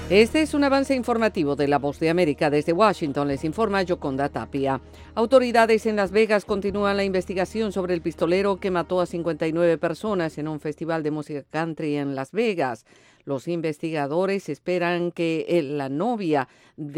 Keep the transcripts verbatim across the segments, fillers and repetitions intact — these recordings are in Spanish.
Este es un avance informativo de La Voz de América. Desde Washington les informa Yoconda Tapia. Autoridades en Las Vegas continúan la investigación sobre el pistolero que mató a cincuenta y nueve personas en un festival de música country en Las Vegas. Los investigadores esperan que el- la novia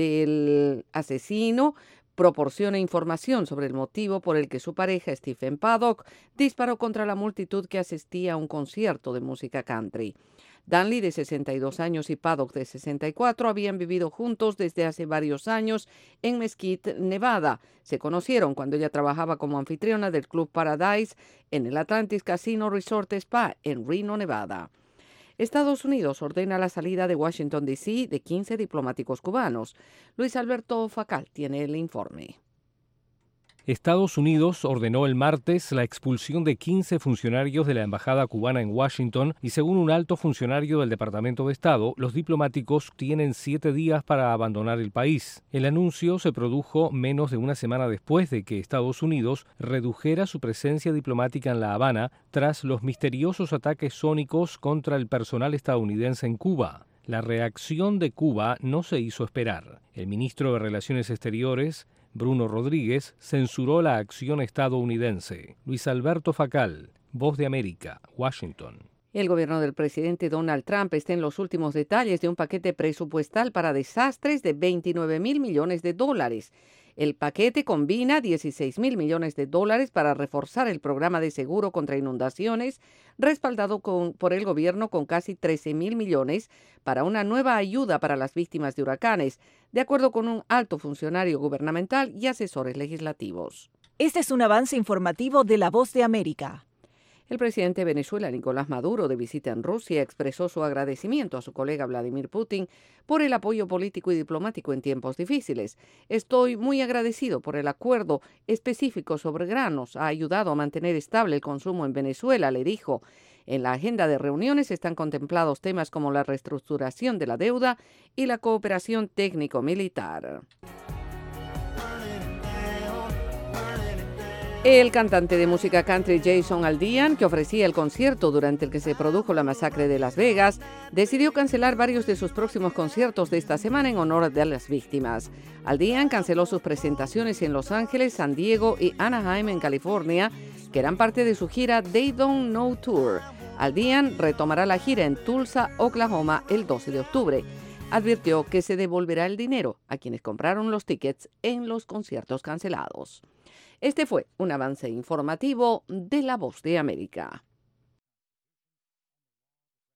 del asesino proporcione información sobre el motivo por el que su pareja, Stephen Paddock, disparó contra la multitud que asistía a un concierto de música country. Danley, de sesenta y dos años, y Paddock, de sesenta y cuatro, habían vivido juntos desde hace varios años en Mesquite, Nevada. Se conocieron cuando ella trabajaba como anfitriona del Club Paradise en el Atlantis Casino Resort Spa en Reno, Nevada. Estados Unidos ordena la salida de Washington, D C de quince diplomáticos cubanos. Luis Alberto Facal tiene el informe. Estados Unidos ordenó el martes la expulsión de quince funcionarios de la embajada cubana en Washington y, según un alto funcionario del Departamento de Estado, los diplomáticos tienen siete días para abandonar el país. El anuncio se produjo menos de una semana después de que Estados Unidos redujera su presencia diplomática en La Habana tras los misteriosos ataques sónicos contra el personal estadounidense en Cuba. La reacción de Cuba no se hizo esperar. El ministro de Relaciones Exteriores, Bruno Rodríguez, censuró la acción estadounidense. Luis Alberto Facal, Voz de América, Washington. El gobierno del presidente Donald Trump está en los últimos detalles de un paquete presupuestal para desastres de veintinueve mil millones de dólares. El paquete combina dieciséis mil millones de dólares para reforzar el programa de seguro contra inundaciones, respaldado con, por el gobierno con casi trece mil millones para una nueva ayuda para las víctimas de huracanes, de acuerdo con un alto funcionario gubernamental y asesores legislativos. Este es un avance informativo de La Voz de América. El presidente de Venezuela, Nicolás Maduro, de visita en Rusia, expresó su agradecimiento a su colega Vladimir Putin por el apoyo político y diplomático en tiempos difíciles. Estoy muy agradecido por el acuerdo específico sobre granos. Ha ayudado a mantener estable el consumo en Venezuela, le dijo. En la agenda de reuniones están contemplados temas como la reestructuración de la deuda y la cooperación técnico-militar. El cantante de música country Jason Aldean, que ofrecía el concierto durante el que se produjo la masacre de Las Vegas, decidió cancelar varios de sus próximos conciertos de esta semana en honor de las víctimas. Aldean canceló sus presentaciones en Los Ángeles, San Diego y Anaheim, en California, que eran parte de su gira They Don't Know Tour. Aldean retomará la gira en Tulsa, Oklahoma, el doce de octubre. Advirtió que se devolverá el dinero a quienes compraron los tickets en los conciertos cancelados. Este fue un avance informativo de La Voz de América.